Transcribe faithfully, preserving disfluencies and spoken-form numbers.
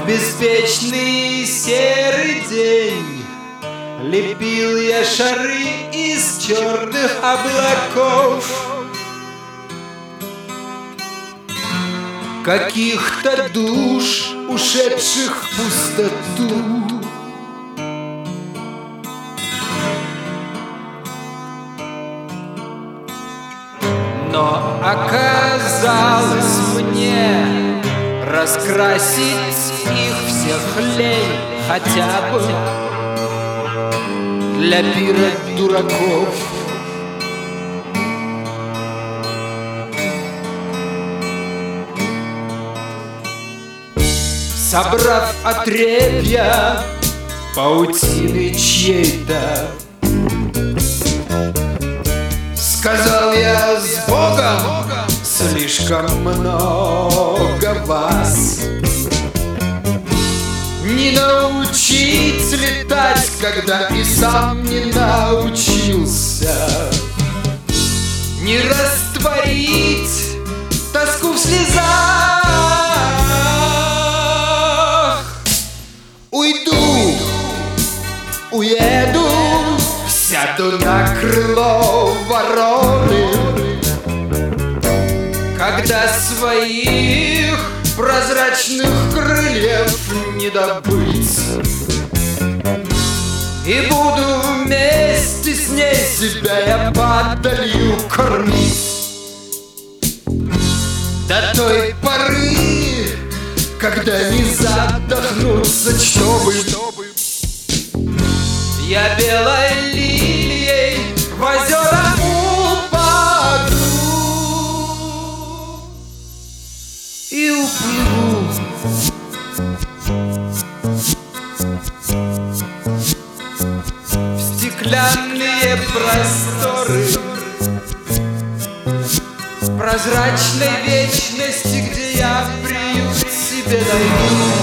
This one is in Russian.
В беспечный серый день лепил я шары из черных облаков, каких-то душ, ушедших в пустоту. Но оказалось мне раскрасить их всех лень хотя бы для пира дураков. Собрав отрепья паутины чьей-то, сказал я с Богом: слишком много вас. Не научить летать, когда и сам не научился. Не растворить тоску в слезах. Уйду, уеду, сяду на крыло вороны, когда своих прозрачных крыльев не добыть, и буду вместе с ней себя я падалью кормить до той поры, когда не задохнуться, чтобы я белой лилией в озера упаду и уплыву. В стеклянные просторы прозрачной вечности, где я приют себе найду.